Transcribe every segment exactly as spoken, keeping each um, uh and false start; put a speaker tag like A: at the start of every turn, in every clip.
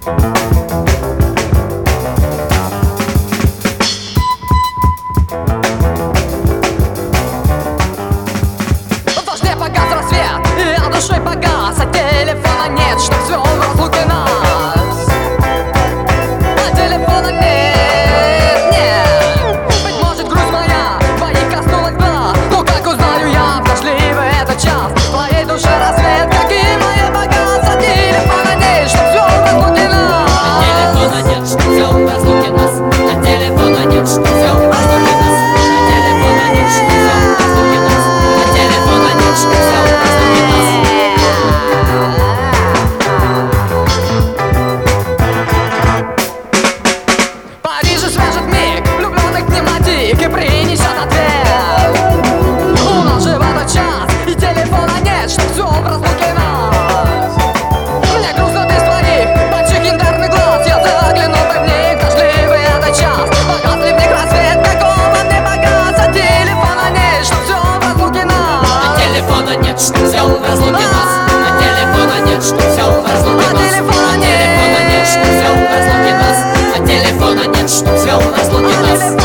A: Дождь погас рассвет, и от души погас, а телефона нет, чтоб все в разлуке нас. А телефона нет, нет. Быть может, грусть моя твоих коснулась глаз, но как узнаю я в дождливый этот час в твоей душе рассвет, как и моя погас, а телефона нет, чтоб все в разлуке нас.
B: А телефона нет, чтоб все в разлуке нас. А телефона нет, чтоб все в разлуке нас. А телефона нет, чтоб все в разлуке нас. А телефона нет, чтоб все в разлуке нас.
A: Парижа свяжет миг влюбленных пневматик и принесет ответ. У нас же в этот час и телефона нет, чтоб все в разлуке нас. Мне грустно без твоих больших янтарных глаз. Я заглянул бы в них в дождливый этот час. Погас ли в них рассвет, какого мне погас, а телефона нет, чтоб все в разлуке нас.
B: А телефона нет, чтоб все в разлуке нас. А телефона нет, чтоб все в разлуке нас. А телефона нет, чтоб все в разлуке нас. А телефона нет, чтоб все в разлуке нас.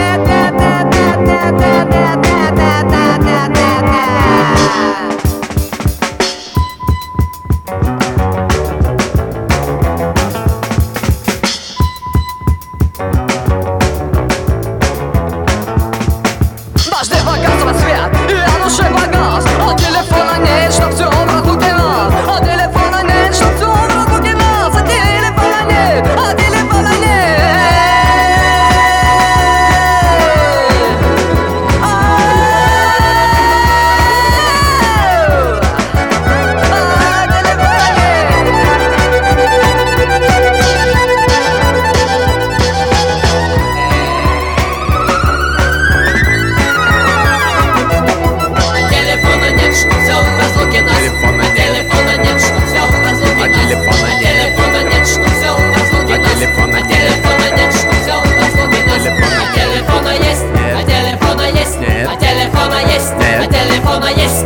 A: Дождь погас рассвет, и от души погас, а телефона нет, чтоб все в разлуке нас. А телефона нет, чтоб все в разлуке нас. А телефона нет, а телефона нет.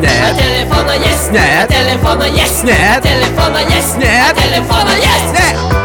B: Нет. А телефона есть.
C: Нет.
B: А телефона есть.
C: Нет.
B: А телефона есть.
C: Нет.